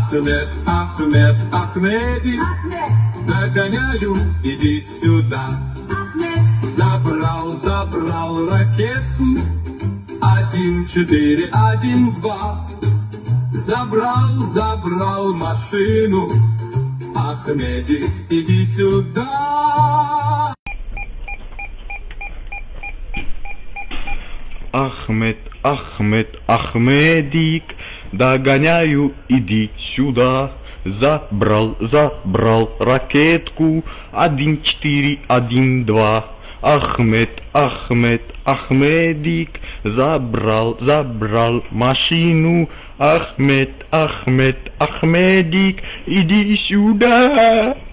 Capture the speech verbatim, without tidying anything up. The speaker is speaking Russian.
Ахмед, Ахмед, Ахмедик, догоняю, иди сюда. Забрал, забрал ракетку, один, четыре, один, два. Забрал, забрал машину, Ахмедик, иди сюда. Ахмед, Ахмед, Ахмедик, догоняю, иди сюда. Забрал, забрал ракетку, один, четыре, один, два. Ахмед, Ахмед, Ахмедик, забрал, забрал машину. Ахмед, Ахмед, Ахмедик, иди сюда.